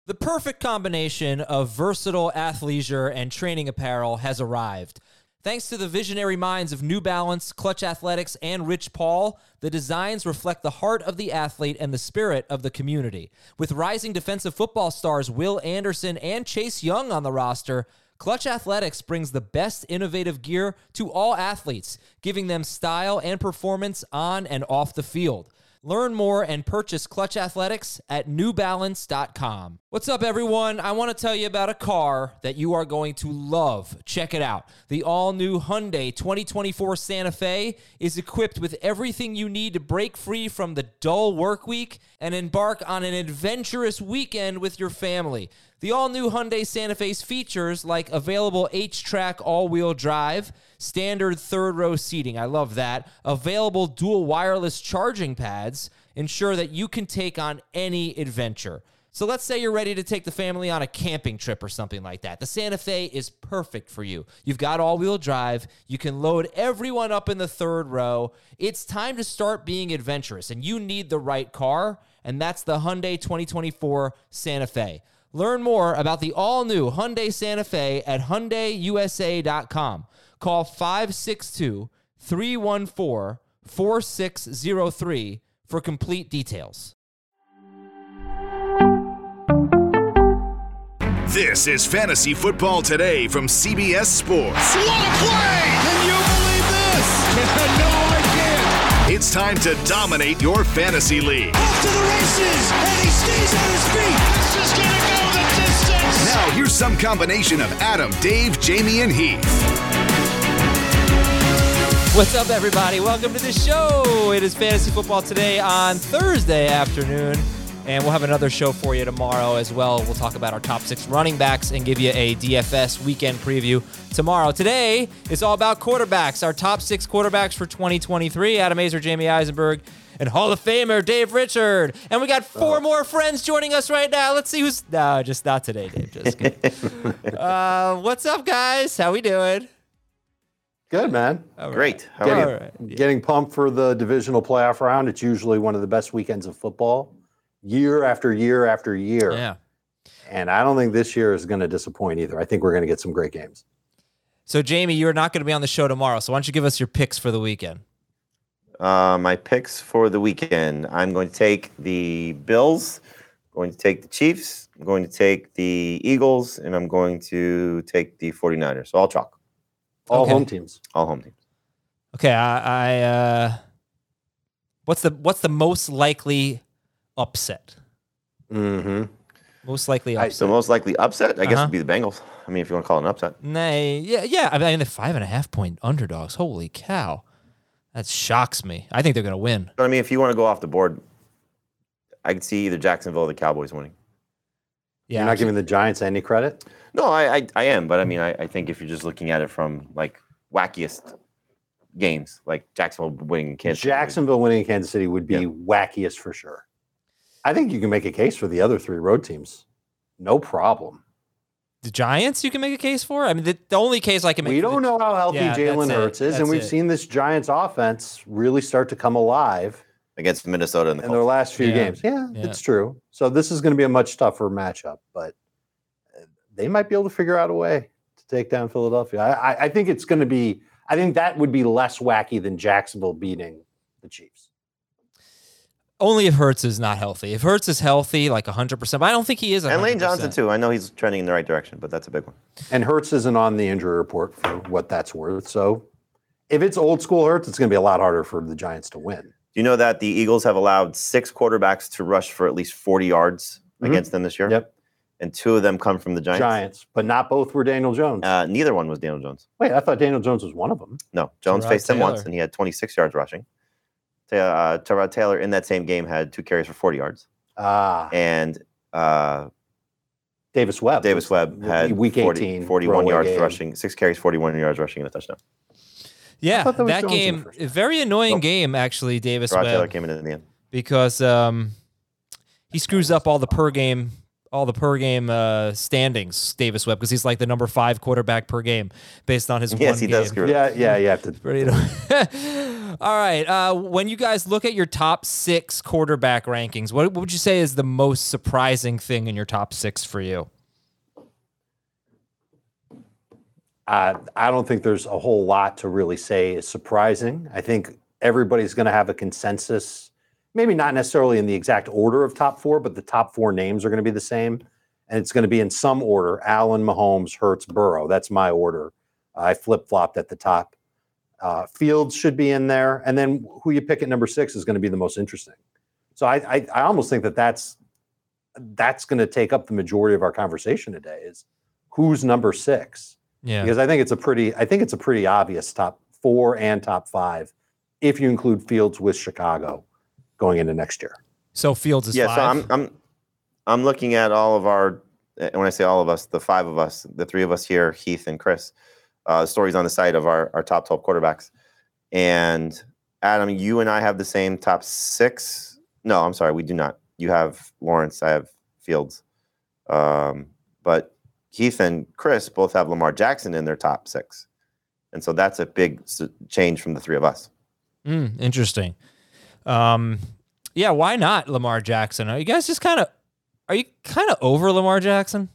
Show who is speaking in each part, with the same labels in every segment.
Speaker 1: The perfect combination of versatile athleisure and training apparel has arrived. Thanks to the visionary minds of New Balance, Clutch Athletics, and Rich Paul, the designs reflect the heart of the athlete and the spirit of the community. With rising defensive football stars Will Anderson and Chase Young on the roster, Clutch Athletics brings the best innovative gear to all athletes, giving them style and performance on and off the field. Learn more and purchase Clutch Athletics at newbalance.com. What's up, everyone? I want to tell you about a car that you are going to love. Check it out. The all-new Hyundai 2024 Santa Fe is equipped with everything you need to break free from the dull work week and embark on an adventurous weekend with your family. The all-new Hyundai Santa Fe's features like available H-Track all-wheel drive, standard third-row seating, I love that, available dual wireless charging pads, ensure that you can take on any adventure. So let's say you're ready to take the family on a camping trip or something like that. The Santa Fe is perfect for you. You've got all-wheel drive. You can load everyone up in the third row. It's time to start being adventurous, and you need the right car, and that's the Hyundai 2024 Santa Fe. Learn more about the all-new Hyundai Santa Fe at HyundaiUSA.com. Call 562-314-4603 for complete details.
Speaker 2: This is Fantasy Football Today from CBS Sports.
Speaker 3: What a play! Can you believe this? No, I can't.
Speaker 2: It's time to dominate your fantasy league.
Speaker 3: Off to the races, and he stays on his feet. This is going to go the distance.
Speaker 2: Now, here's some combination of Adam, Dave, Jamie, and Heath.
Speaker 1: What's up, everybody? Welcome to the show. It is Fantasy Football Today on Thursday afternoon, and we'll have another show for you tomorrow as well. We'll talk about our top 6 running backs and give you a DFS weekend preview tomorrow. Today is all about quarterbacks, our top 6 quarterbacks for 2023. Adam Aizer, Jamie Eisenberg, and Hall of Famer Dave Richard. And we got 4 more friends joining us right now. Let's see who's... No, just not today, Dave. Just kidding. What's up, guys? How we doing?
Speaker 4: Good, man.
Speaker 1: All
Speaker 5: Great.
Speaker 1: Right.
Speaker 5: How are you?
Speaker 1: Right.
Speaker 4: Getting pumped for the divisional playoff round. It's usually one of the best weekends of football, year after year after year.
Speaker 1: Yeah.
Speaker 4: And I don't think this year is going to disappoint either. I think we're going to get some great games.
Speaker 1: So, Jamie, you're not going to be on the show tomorrow, so why don't you give us your picks for the weekend?
Speaker 5: My picks for the weekend. I'm going to take the Bills, going to take the Chiefs, I'm going to take the Eagles, and I'm going to take the 49ers. So all chalk.
Speaker 4: All
Speaker 1: Okay.
Speaker 4: home teams.
Speaker 5: All home teams.
Speaker 1: Okay, what's the most likely upset?
Speaker 4: Mm-hmm.
Speaker 1: Most likely upset.
Speaker 5: So most likely upset, I guess,
Speaker 1: Uh-huh.
Speaker 5: would be the Bengals. I mean, if you want to call it an upset.
Speaker 1: Nay, yeah. I mean, the 5.5 point underdogs. Holy cow, that shocks me. I think they're going to win.
Speaker 5: But I mean, if you want to go off the board, I could see either Jacksonville or the Cowboys winning.
Speaker 1: Yeah,
Speaker 4: You're not giving the Giants any credit?
Speaker 5: No, I am, but I mean, I think if you're just looking at it from like wackiest games, like Jacksonville winning Kansas City.
Speaker 4: Jacksonville winning Kansas City would be wackiest for sure. I think you can make a case for the other 3 road teams. No problem.
Speaker 1: the Giants. You can make a case for. I mean, the only case I can make.
Speaker 4: We don't know how healthy Jalen Hurts is, and we've seen this Giants offense really start to come alive
Speaker 5: against Minnesota in
Speaker 4: their last few games. Yeah, it's true. So this is going to be a much tougher matchup, but they might be able to figure out a way to take down Philadelphia. I think it's going to be. I think that would be less wacky than Jacksonville beating the Chiefs.
Speaker 1: Only if Hurts is not healthy. If Hurts is healthy, like 100%, but I don't think he is 100%.
Speaker 5: And Lane Johnson, too. I know he's trending in the right direction, but that's a big one.
Speaker 4: And Hurts isn't on the injury report for what that's worth. So if it's old school Hurts, it's going to be a lot harder for the Giants to win.
Speaker 5: Do you know that the Eagles have allowed 6 quarterbacks to rush for at least 40 yards against them this year?
Speaker 4: Yep.
Speaker 5: And 2 of them come from the Giants.
Speaker 4: But not both were Daniel Jones.
Speaker 5: Neither one was Daniel Jones.
Speaker 4: Wait, I thought Daniel Jones was one of them.
Speaker 5: No, Jones faced him once, and he had 26 yards rushing. Tyrod Taylor in that same game had 2 carries for 40 yards. And
Speaker 4: Davis Webb.
Speaker 5: Had
Speaker 4: week 18,
Speaker 5: 41 yards
Speaker 4: game.
Speaker 5: rushing, 6 carries, 41 yards rushing, and a touchdown.
Speaker 1: Yeah, that game, a very annoying game, actually, Davis
Speaker 5: Tyrod
Speaker 1: Webb.
Speaker 5: Taylor came in the end.
Speaker 1: Because he screws up all the per game standings, Davis Webb, because he's like the number 5 quarterback per game based on his one game.
Speaker 4: He does screw up. Yeah, you have to.
Speaker 1: Pretty All right. When you guys look at your top 6 quarterback rankings, what would you say is the most surprising thing in your top 6 for you?
Speaker 4: I don't think there's a whole lot to really say is surprising. I think everybody's going to have a consensus, maybe not necessarily in the exact order of top 4, but the top 4 names are going to be the same. And it's going to be in some order: Allen, Mahomes, Hurts, Burrow. That's my order. I flip-flopped at the top. Fields should be in there. And then who you pick at number 6 is going to be the most interesting. So I almost think that's going to take up the majority of our conversation today, is who's number 6.
Speaker 1: Yeah.
Speaker 4: Because I think it's a pretty obvious top 4 and top 5 if you include Fields with Chicago going into next year.
Speaker 1: So Fields is 5.
Speaker 5: So I'm looking at all of our, when I say all of us, the 5 of us, the 3 of us here, Heath and Chris, stories on the site of our top 12 quarterbacks. And Adam, you and I have the same top 6. No, I'm sorry, we do not. You have Lawrence, I have Fields. But Heath and Chris both have Lamar Jackson in their top 6. And so that's a big change from the 3 of us.
Speaker 1: Interesting. Yeah, why not Lamar Jackson? Are you guys just kind of over Lamar Jackson?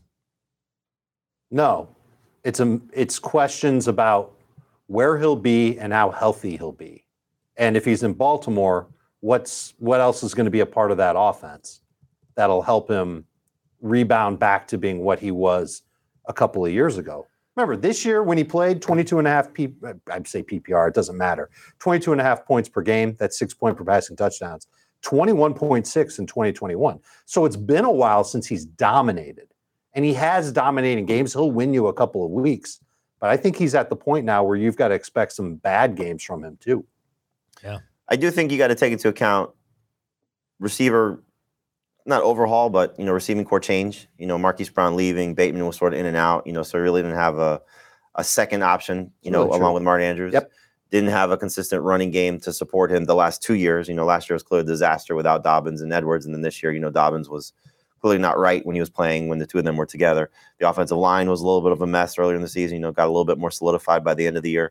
Speaker 4: No. It's questions about where he'll be and how healthy he'll be. And if he's in Baltimore, what else is going to be a part of that offense that'll help him rebound back to being what he was a couple of years ago? Remember, this year when he played 22.5 I'd say PPR, it doesn't matter. 22.5 points per game, that's 6 points per passing touchdowns. 21.6 in 2021. So it's been a while since he's dominated. And he has dominating games. He'll win you a couple of weeks. But I think he's at the point now where you've got to expect some bad games from him too.
Speaker 1: Yeah.
Speaker 5: I do think you got to take into account receiver, not overhaul, but, receiving core change. Marquise Brown leaving, Bateman was sort of in and out, so really didn't have a second option, really along with Mark Andrews.
Speaker 4: Yep.
Speaker 5: Didn't have a consistent running game to support him the last 2 years. Last year was clearly a disaster without Dobbins and Edwards. And then this year, Dobbins was clearly not right when he was playing, when the 2 of them were together. The offensive line was a little bit of a mess earlier in the season, got a little bit more solidified by the end of the year.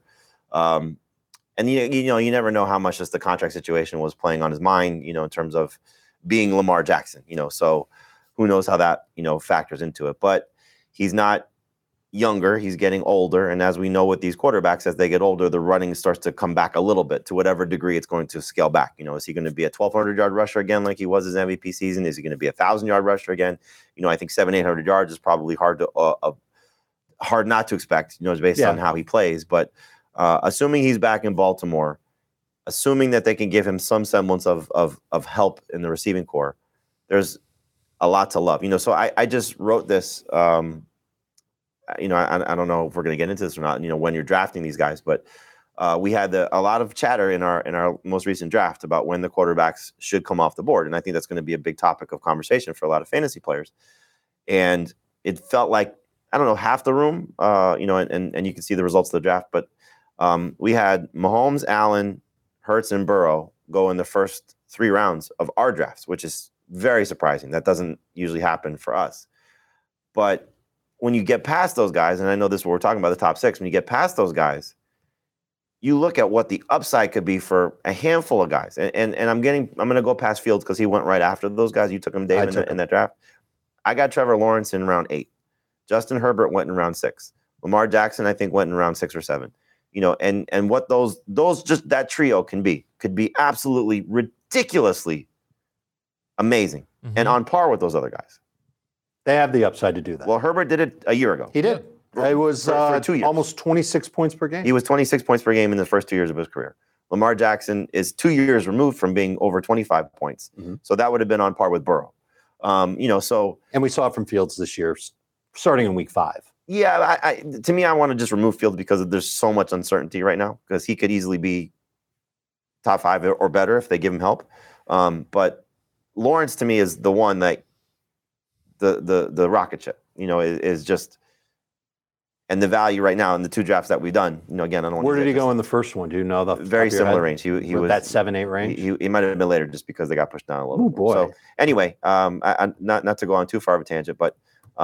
Speaker 5: And you never know how much just the contract situation was playing on his mind, in terms of being Lamar Jackson, so who knows how that, factors into it. But he's not younger, he's getting older. And as we know with these quarterbacks, as they get older, the running starts to come back a little bit to whatever degree it's going to scale back. Is he going to be a 1,200-yard rusher again like he was his MVP season? Is he going to be a 1,000-yard rusher again? I think 700-800 yards is probably hard not to expect, based on how he plays. But assuming he's back in Baltimore, assuming that they can give him some semblance of help in the receiving core, there's a lot to love. So I just wrote this. I don't know if we're going to get into this or not. When you're drafting these guys, but we had a lot of chatter in our most recent draft about when the quarterbacks should come off the board, and I think that's going to be a big topic of conversation for a lot of fantasy players. And it felt like, I don't know, half the room, and you can see the results of the draft, but we had Mahomes, Allen, Hurts, and Burrow go in the first 3 rounds of our drafts, which is very surprising. That doesn't usually happen for us. But when you get past those guys, and I know this is what we're talking about, the top 6, when you get past those guys, you look at what the upside could be for a handful of guys. And I'm going to go past Fields because he went right after those guys. You took him, Dave, in that draft. I got Trevor Lawrence in round 8. Justin Herbert went in round 6. Lamar Jackson, I think, went in round 6 or 7. And what those just that trio could be absolutely ridiculously amazing and on par with those other guys.
Speaker 4: They have the upside to do that.
Speaker 5: Well, Herbert did it a year ago.
Speaker 4: He did. It was
Speaker 5: for 2 years.
Speaker 4: Almost 26 points per game.
Speaker 5: He was 26 points per game in the first 2 years of his career. Lamar Jackson is 2 years removed from being over 25 points. Mm-hmm. So that would have been on par with Burrow. And
Speaker 4: we saw it from Fields this year, starting in week 5.
Speaker 5: Yeah, to me, I want to just remove Fields because there's so much uncertainty right now, because he could easily be top 5 or better if they give him help. But Lawrence, to me, is the one that the rocket ship, is just, and the value right now in the 2 drafts that we've done, again, I don't want
Speaker 4: Where did he go in the first one? Do you know? The
Speaker 5: very similar range. He was
Speaker 4: that 7-8 range.
Speaker 5: He might have been later just because they got pushed down a little.
Speaker 4: Oh boy.
Speaker 5: So anyway, not to go on too far of a tangent, but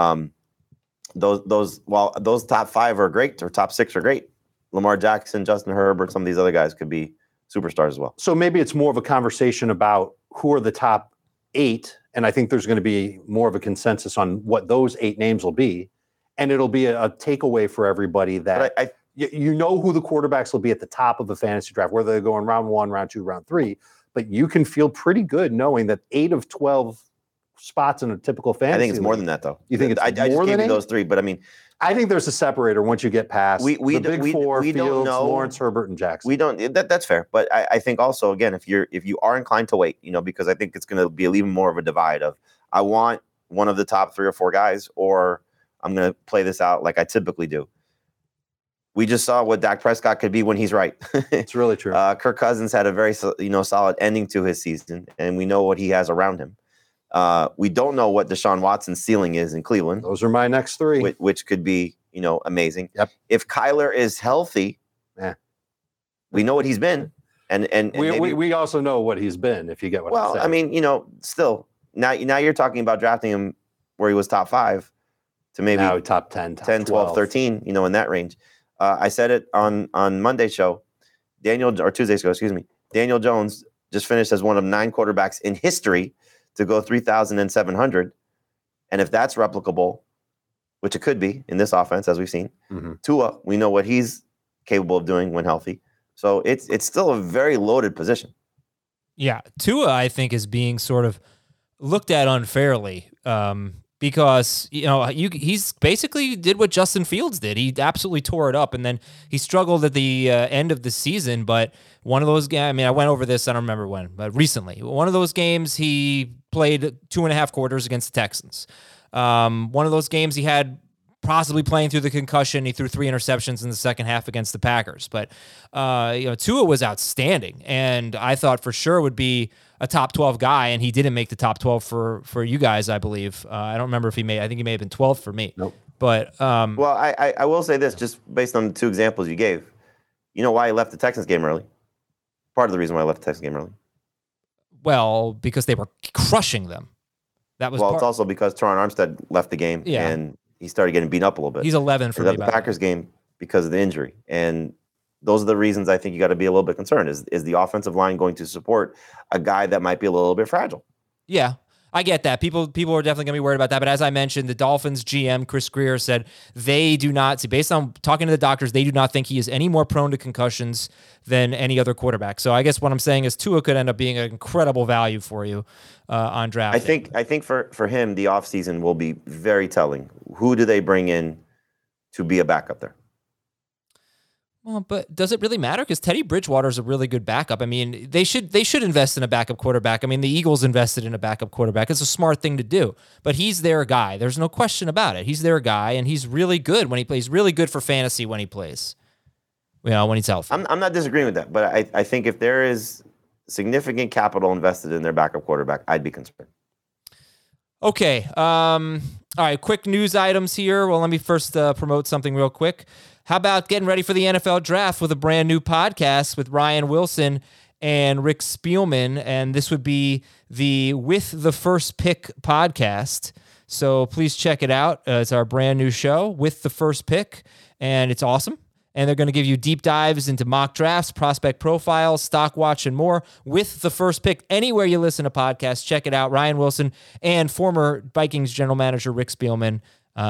Speaker 5: those top 5 are great, or top 6 are great. Lamar Jackson, Justin Herbert, some of these other guys could be superstars as well.
Speaker 4: So maybe it's more of a conversation about who are the top 8, and I think there's going to be more of a consensus on what those 8 names will be, and it'll be a takeaway for everybody that you know who the quarterbacks will be at the top of the fantasy draft, whether they go in round 1, round 2, round 3, but you can feel pretty good knowing that 8 of 12 spots in a typical fantasy.
Speaker 5: I think it's more than that, though.
Speaker 4: You think it's
Speaker 5: I just
Speaker 4: more
Speaker 5: gave
Speaker 4: than
Speaker 5: you
Speaker 4: 8?
Speaker 5: those 3, but I mean,
Speaker 4: I think there's a separator once you get past the big 4,
Speaker 5: we don't
Speaker 4: Fields,
Speaker 5: know.
Speaker 4: Lawrence, Herbert, and Jackson.
Speaker 5: We don't. That's fair, but I think also, again, if you are inclined to wait, because I think it's going to be even more of a divide of I want one of the top 3 or 4 guys, or I'm going to play this out like I typically do. We just saw what Dak Prescott could be when he's right.
Speaker 4: It's really true.
Speaker 5: Kirk Cousins had a very solid ending to his season, and we know what he has around him. We don't know what Deshaun Watson's ceiling is in Cleveland.
Speaker 4: Those are my next 3.
Speaker 5: Which could be, amazing.
Speaker 4: Yep.
Speaker 5: If Kyler is healthy, we know what he's been. And
Speaker 4: we also know what he's been, if you get what I'm saying.
Speaker 5: Well, I mean, still, now you're talking about drafting him where he was top 5 to maybe
Speaker 4: now top 10, top
Speaker 5: 10, 12, 13, in that range. I said it on Monday's show, Tuesday's show, excuse me. Daniel Jones just finished as one of 9 quarterbacks in history to go 3,700. And if that's replicable, which it could be in this offense, as we've seen, Tua, we know what he's capable of doing when healthy. So it's still a very loaded position.
Speaker 1: Yeah, Tua, I think, is being sort of looked at unfairly because he's basically did what Justin Fields did. He absolutely tore it up, and then he struggled at the end of the season. But one of those games, I mean, I went over this, I don't remember when, but recently, one of those games he played 2.5 quarters against the Texans. One of those games he had possibly playing through the concussion. He threw 3 interceptions in the second half against the Packers. But Tua was outstanding, and I thought for sure would be a top 12 guy, and he didn't make the top 12 for you guys, I believe. I don't remember if he made. I think he may have been 12 for me.
Speaker 4: Nope.
Speaker 1: But
Speaker 5: well, I will say this, just based on the 2 examples you gave. You know why he left the Texans game early? Part of the reason why I left the Texans game early.
Speaker 1: Well, because they were crushing them. That was
Speaker 5: it's also because Teron Armstead left the game, and he started getting beat up a little bit.
Speaker 1: He's 11 for
Speaker 5: me.
Speaker 1: The
Speaker 5: Packers game because of the injury, and those are the reasons I think you got to be a little bit concerned. Is the offensive line going to support a guy that might be a little bit fragile?
Speaker 1: Yeah, I get that. People are definitely going to be worried about that. But as I mentioned, the Dolphins GM, Chris Greer, said they do not, based on talking to the doctors, they do not think he is any more prone to concussions than any other quarterback. So I guess what I'm saying is Tua could end up being an incredible value for you on draft.
Speaker 5: I think for him, the offseason will be very telling. Who do they bring in to be a backup there?
Speaker 1: Well, but does it really matter? Because Teddy Bridgewater is a really good backup. I mean, they should invest in a backup quarterback. I mean, the Eagles invested in a backup quarterback. It's a smart thing to do. But he's their guy. There's no question about it. He's their guy, and he's really good when he plays. Really good for fantasy when he plays. When he's healthy.
Speaker 5: I'm not disagreeing with that, but I think if there is significant capital invested in their backup quarterback, I'd be concerned.
Speaker 1: Okay. All right. Quick news items here. Well, let me first promote something real quick. How about getting ready for the NFL draft with a brand new podcast with Ryan Wilson and Rick Spielman? And this would be the With the First Pick podcast. So please check it out. It's our brand new show, With the First Pick, and it's awesome. And they're going to give you deep dives into mock drafts, prospect profiles, stock watch, and more with the first pick. Anywhere you listen to podcasts, check it out. Ryan Wilson and former Vikings general manager Rick Spielman.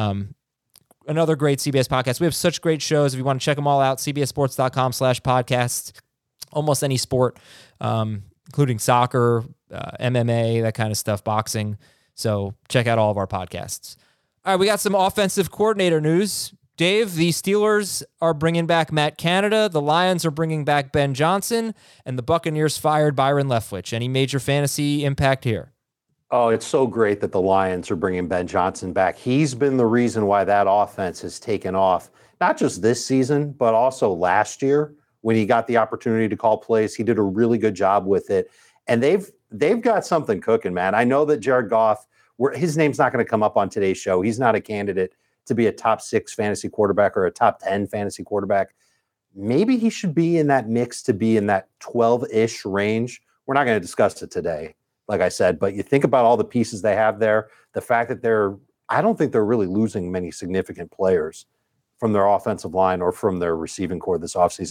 Speaker 1: Another great CBS podcast. We have such great shows. If you want to check them all out, cbssports.com/podcasts. Almost any sport, including soccer, MMA, that kind of stuff, boxing. So check out all of our podcasts. All right, we got some offensive coordinator news. Dave, the Steelers are bringing back Matt Canada, the Lions are bringing back Ben Johnson, and the Buccaneers fired Byron Leftwich. Any major fantasy impact here?
Speaker 4: Oh, it's so great that the Lions are bringing Ben Johnson back. He's been the reason why that offense has taken off, not just this season, but also last year when he got the opportunity to call plays. He did a really good job with it, and they've got something cooking, man. I know that Jared Goff, his name's not going to come up on today's show. He's not a candidate to be a top 6 fantasy quarterback or a top 10 fantasy quarterback. Maybe he should be in that mix to be in that 12-ish range. We're not going to discuss it today, like I said, but you think about all the pieces they have there, the fact that I don't think they're really losing many significant players from their offensive line or from their receiving core this offseason.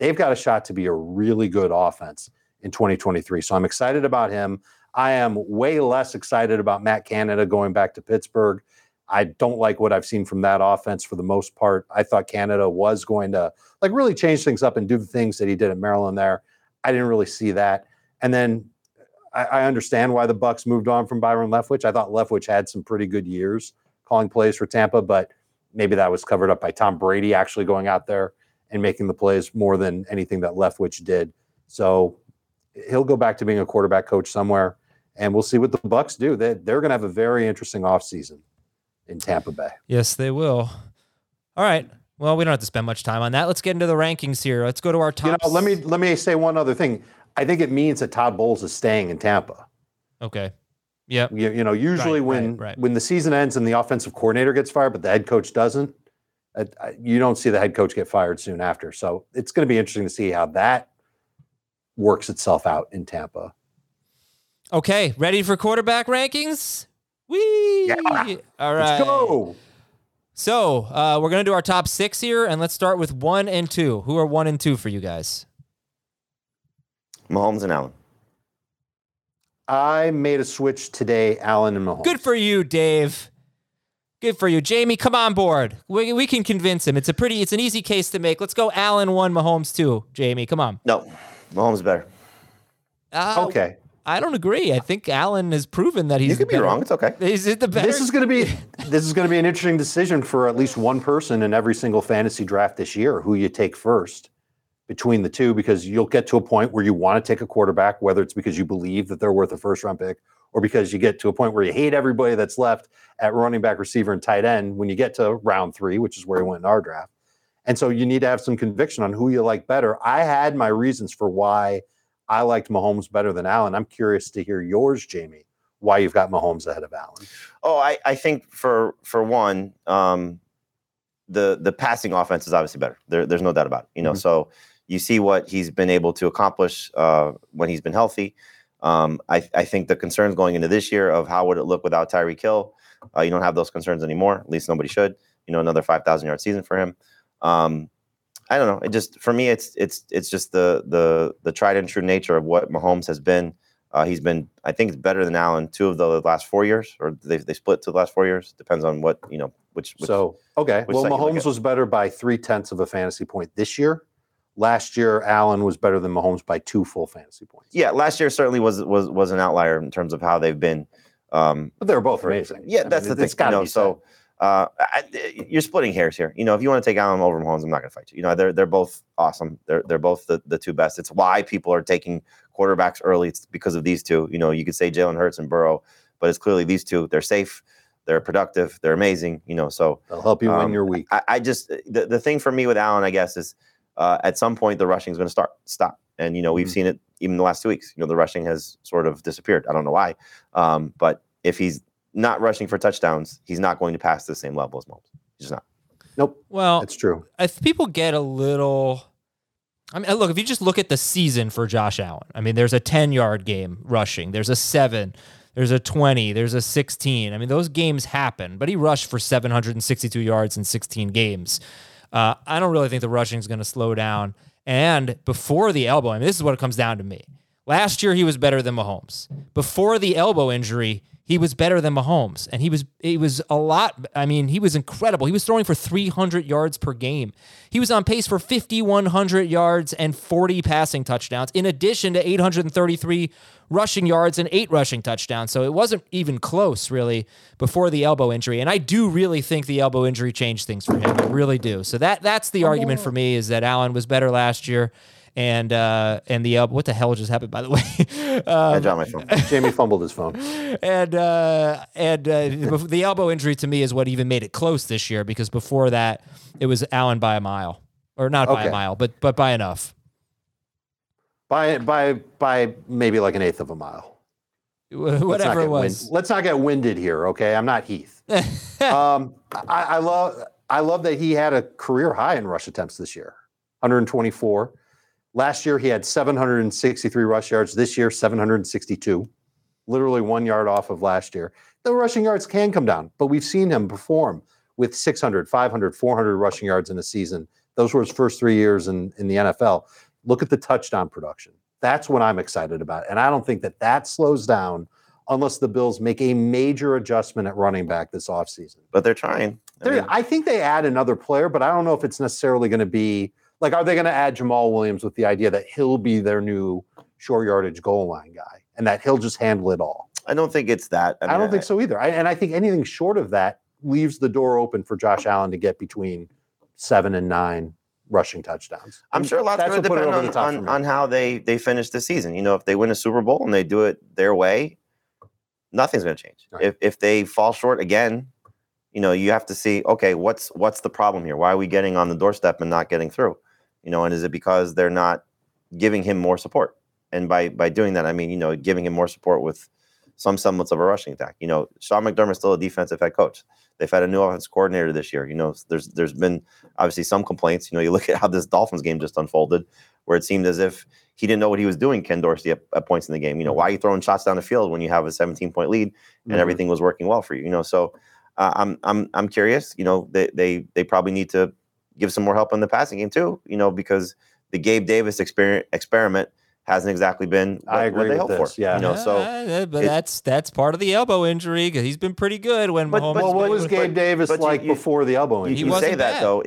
Speaker 4: they've got a shot to be a really good offense in 2023. So I'm excited about him. I am way less excited about Matt Canada going back to Pittsburgh. I don't like what I've seen from that offense for the most part. I thought Canada was going to really change things up and do the things that he did at Maryland there. I didn't really see that. And then I understand why the Bucs moved on from Byron Leftwich. I thought Leftwich had some pretty good years calling plays for Tampa, but maybe that was covered up by Tom Brady actually going out there and making the plays more than anything that Leftwich did. So he'll go back to being a quarterback coach somewhere, and we'll see what the Bucs do. They're going to have a very interesting offseason in Tampa Bay.
Speaker 1: Yes, they will. All right. Well, we don't have to spend much time on that. Let's get into the rankings here. Let's go to our top.
Speaker 4: Let me say one other thing. I think it means that Todd Bowles is staying in Tampa.
Speaker 1: Okay. Yeah.
Speaker 4: Usually when the season ends and the offensive coordinator gets fired, but the head coach doesn't, you don't see the head coach get fired soon after. So it's going to be interesting to see how that works itself out in Tampa.
Speaker 1: Okay. Ready for quarterback rankings? Whee!
Speaker 4: Yeah.
Speaker 1: All right.
Speaker 4: Let's go.
Speaker 1: So we're going to do our top 6 here, and let's start with 1 and 2. Who are 1 and 2 for you guys?
Speaker 5: Mahomes and Allen.
Speaker 4: I made a switch today, Allen and Mahomes.
Speaker 1: Good for you, Dave. Good for you. Jamie, come on board. We can convince him. It's an easy case to make. Let's go Allen 1, Mahomes 2. Jamie, come on.
Speaker 5: No, Mahomes better.
Speaker 4: Okay.
Speaker 1: I don't agree. I think Allen has proven that he's.
Speaker 5: You could be wrong. It's okay.
Speaker 1: Is it the better?
Speaker 4: This is going to be an interesting decision for at least one person in every single fantasy draft this year, who you take first between the two, because you'll get to a point where you want to take a quarterback, whether it's because you believe that they're worth a first-round pick or because you get to a point where you hate everybody that's left at running back, receiver, and tight end when you get to round 3, which is where he went in our draft. And so you need to have some conviction on who you like better. I had my reasons for why I liked Mahomes better than Allen. I'm curious to hear yours, Jamie, why you've got Mahomes ahead of Allen.
Speaker 5: Oh, I think for one, the passing offense is obviously better. There's no doubt about it.
Speaker 4: Mm-hmm.
Speaker 5: So you see what he's been able to accomplish when he's been healthy. I think the concerns going into this year of how would it look without Tyreek Hill, you don't have those concerns anymore. At least nobody should. Another 5,000-yard season for him. I don't know. It just, for me, it's just the tried and true nature of what Mahomes has been. He's been, I think, it's better than Allen 2 of the last 4 years, or they split to the last 4 years. Depends on what which.
Speaker 4: So okay, well, Mahomes was better by 0.3 of a fantasy point this year. Last year, Allen was better than Mahomes by 2 full fantasy points.
Speaker 5: Yeah, last year certainly was an outlier in terms of how they've been.
Speaker 4: But they were both amazing.
Speaker 5: Yeah, that's the thing. So you're splitting hairs here. If you want to take Allen over Mahomes, I'm not going to fight you. They're both awesome. They're both the 2 best. It's why people are taking quarterbacks early. It's because of these 2. You could say Jalen Hurts and Burrow, but it's clearly these 2. They're safe. They're productive. They're amazing. So
Speaker 4: they'll help you win your week.
Speaker 5: I just the thing for me with Allen, I guess, is at some point the rushing is going to stop. And we've seen it even the last 2 weeks. The rushing has sort of disappeared. I don't know why, but if he's not rushing for touchdowns, he's not going to pass the same level as Mahomes. He's just not.
Speaker 4: Nope.
Speaker 1: Well,
Speaker 4: that's true.
Speaker 1: If people get a little, look, if you just look at the season for Josh Allen, there's a 10-yard game rushing. There's a 7. There's a 20. There's a 16. Those games happen, but he rushed for 762 yards in 16 games. I don't really think the rushing is going to slow down. And before the elbow, this is what it comes down to me. Last year, he was better than Mahomes. Before the elbow injury, he was better than Mahomes, and he was a lot. He was incredible. He was throwing for 300 yards per game. He was on pace for 5,100 yards and 40 passing touchdowns, in addition to 833 rushing yards and 8 rushing touchdowns. So it wasn't even close, really, before the elbow injury. And I do really think the elbow injury changed things for him. I really do. So that's the argument for me, is that Allen was better last year. And the elbow, what the hell just happened, by the way?
Speaker 5: I dropped my phone.
Speaker 4: Jamie fumbled his phone.
Speaker 1: And the elbow injury to me is what even made it close this year, because before that it was Allen by a mile, or not by a mile, but by enough. By
Speaker 4: maybe like 1/8 of a mile.
Speaker 1: Whatever it was.
Speaker 4: Let's not get winded here, okay? I'm not Heath. I love that he had a career high in rush attempts this year, 124. Last year, he had 763 rush yards. This year, 762. Literally 1 yard off of last year. The rushing yards can come down, but we've seen him perform with 600, 500, 400 rushing yards in a season Those were his first 3 years in the NFL. Look at the touchdown production. That's what I'm excited about. And I don't think that slows down unless the Bills make a major adjustment at running back this offseason.
Speaker 5: But they're trying.
Speaker 4: I think they add another player, but I don't know if it's necessarily going to be like, are they going to add Jamal Williams with the idea that he'll be their new short yardage goal line guy and that he'll just handle it all?
Speaker 5: I don't think it's that.
Speaker 4: I don't think so either. And I think anything short of that leaves the door open for Josh Allen to get between 7 and 9 rushing touchdowns.
Speaker 5: I'm sure a lot's going to depend on how they finish the season. If they win a Super Bowl and they do it their way, nothing's going to change. Right. If they fall short again, you have to see, okay, what's the problem here? Why are we getting on the doorstep and not getting through? And is it because they're not giving him more support? And by doing that, I mean, giving him more support with some semblance of a rushing attack. Sean McDermott's still a defensive head coach. They've had a new offensive coordinator this year. There's been obviously some complaints. You look at how this Dolphins game just unfolded, where it seemed as if he didn't know what he was doing, Ken Dorsey, at points in the game. Why are you throwing shots down the field when you have a 17-point lead and everything was working well for you? So I'm curious. They probably need to give some more help in the passing game too. Because the Gabe Davis experiment hasn't exactly been what they hope for.
Speaker 4: Yeah.
Speaker 1: But that's part of the elbow injury, because he's been pretty good when Mahomes.
Speaker 4: But what was Gabe Davis like before the elbow injury?
Speaker 5: You say that though.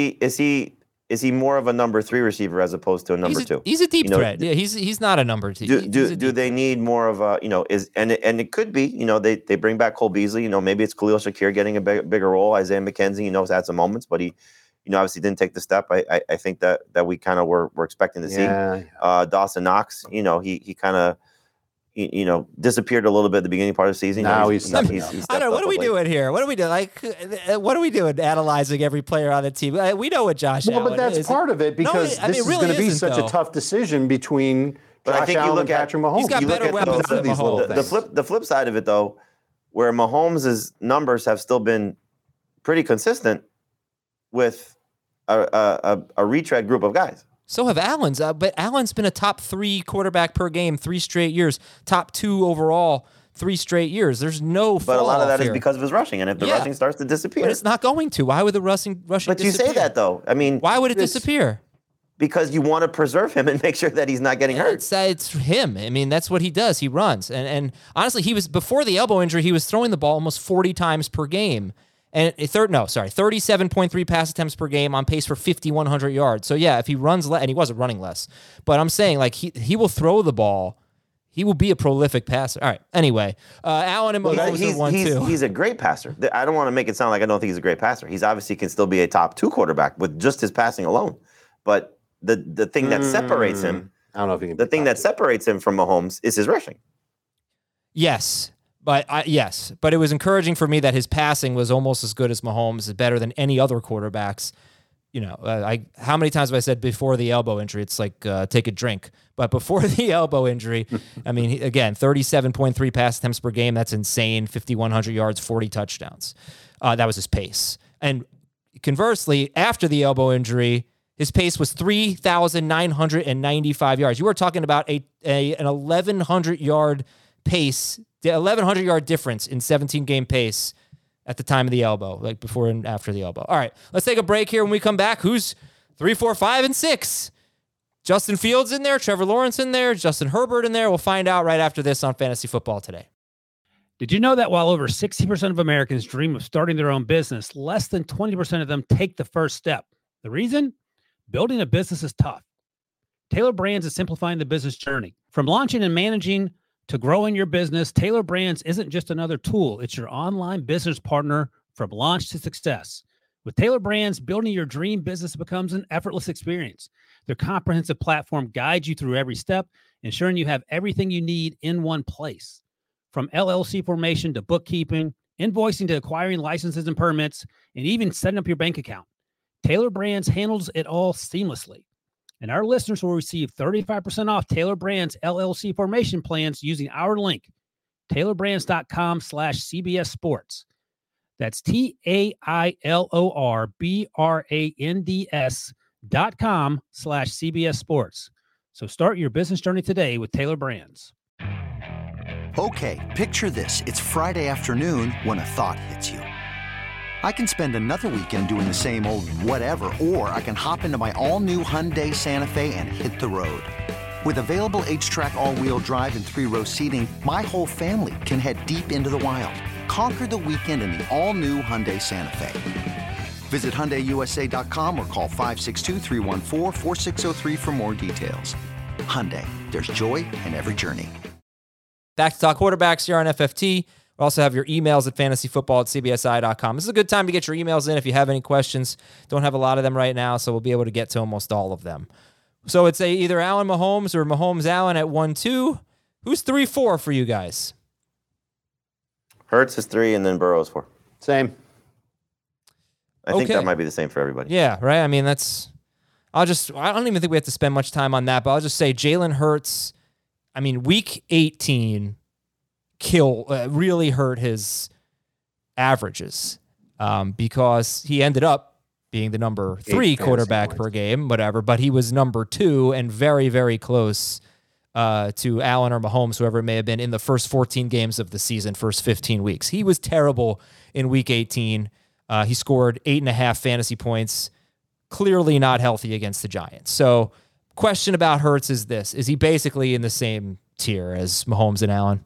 Speaker 5: Is he more of a number 3 receiver as opposed to a number 2?
Speaker 1: He's a deep threat. Yeah, he's not a number 2.
Speaker 5: Do they need more of a and it could be they bring back Cole Beasley. Maybe it's Khalil Shakir getting a bigger role. Isaiah McKenzie has had some moments, but he obviously didn't take the step. I think that we kind of were expecting to see. Dawson Knox, he kind of disappeared a little bit at the beginning part of the season.
Speaker 4: Now he's
Speaker 1: I don't know. What are we doing here? What are we doing? What are we doing? Analyzing every player on the team. We know what Josh Allen is.
Speaker 4: But that's part of it, because this is going to be such a tough decision between Josh Allen and Patrick Mahomes.
Speaker 1: He's got better weapons than Mahomes.
Speaker 5: The flip side of it, though, where Mahomes' numbers have still been pretty consistent with a retread group of guys.
Speaker 1: So have Allen's, but Allen's been a top 3 quarterback per game 3 straight years, top 2 overall 3 straight years. There's no fall.
Speaker 5: But a lot of that
Speaker 1: is
Speaker 5: because of his rushing, and if the rushing starts to disappear,
Speaker 1: but it's not going to. Why would the rushing
Speaker 5: But
Speaker 1: disappear?
Speaker 5: you say that though. I mean,
Speaker 1: why would it disappear?
Speaker 5: Because you want to preserve him and make sure that he's not getting hurt.
Speaker 1: It's him. I mean, that's what he does. He runs, and honestly, he was before the elbow injury. He was throwing the ball almost 40 times per game. And 37.3 pass attempts per game, on pace for 5,100 yards. So yeah, if he runs and he wasn't running less, but I'm saying he will throw the ball. He will be a prolific passer. All right. Anyway, Allen and Mahomes are 1-2.
Speaker 5: He's a great passer. I don't want to make it sound like I don't think he's a great passer. He's obviously can still be a top 2 quarterback with just his passing alone. But the thing that separates him,
Speaker 4: I don't know if he can.
Speaker 5: The thing that separates him from Mahomes is his rushing.
Speaker 1: Yes. But it was encouraging for me that his passing was almost as good as Mahomes, better than any other quarterbacks. How many times have I said before the elbow injury? It's like take a drink. But before the elbow injury, I mean, again, 37.3 pass attempts per game. That's insane. 5,100 yards, 40 touchdowns. That was his pace. And conversely, after the elbow injury, his pace was 3,995 yards. You were talking about an 1,100 yard pace. The 1,100 yard difference in 17-game pace at the time of the elbow, like before and after the elbow. All right, let's take a break here. When we come back, who's 3, 4, 5, and 6? Justin Fields in there, Trevor Lawrence in there, Justin Herbert in there. We'll find out right after this on Fantasy Football Today.
Speaker 6: Did you know that while over 60% of Americans dream of starting their own business, less than 20% of them take the first step? The reason? Building a business is tough. Taylor Brands is simplifying the business journey. From launching and managing to growing your business, Taylor Brands isn't just another tool. It's your online business partner from launch to success. With Taylor Brands, building your dream business becomes an effortless experience. Their comprehensive platform guides you through every step, ensuring you have everything you need in one place. From LLC formation to bookkeeping, invoicing to acquiring licenses and permits, and even setting up your bank account, Taylor Brands handles it all seamlessly. And our listeners will receive 35% off Taylor Brands LLC formation plans using our link, taylorbrands.com/CBS Sports. That's TAILORBRANDS.com/CBS Sports. So start your business journey today with Taylor Brands.
Speaker 7: Okay, picture this. It's Friday afternoon when a thought hits you. I can spend another weekend doing the same old whatever, or I can hop into my all-new Hyundai Santa Fe and hit the road. With available H-Track all-wheel drive and 3-row seating, my whole family can head deep into the wild. Conquer the weekend in the all-new Hyundai Santa Fe. Visit HyundaiUSA.com or call 562-314-4603 for more details. Hyundai, there's joy in every journey.
Speaker 1: Back to talk quarterbacks here on FFT. We also have your emails at fantasyfootball@cbsi.com. This is a good time to get your emails in if you have any questions. Don't have a lot of them right now, so we'll be able to get to almost all of them. So it's either Allen Mahomes or Mahomes Allen at 1-2. Who's 3-4 for you guys?
Speaker 5: Hurts is 3, and then Burrow is 4.
Speaker 4: Same.
Speaker 5: I think that might be the same for everybody.
Speaker 1: Yeah, right? I mean, I don't even think we have to spend much time on that, but I'll just say Jalen Hurts, I mean, week 18 really hurt his averages because he ended up being the number 3 quarterback per game, whatever, but he was number 2 and very, very close to Allen or Mahomes, whoever it may have been, in the first 14 games of the season, first 15 weeks. He was terrible in week 18. He scored 8.5 fantasy points, clearly not healthy against the Giants. So question about Hurts is this. Is he basically in the same tier as Mahomes and Allen?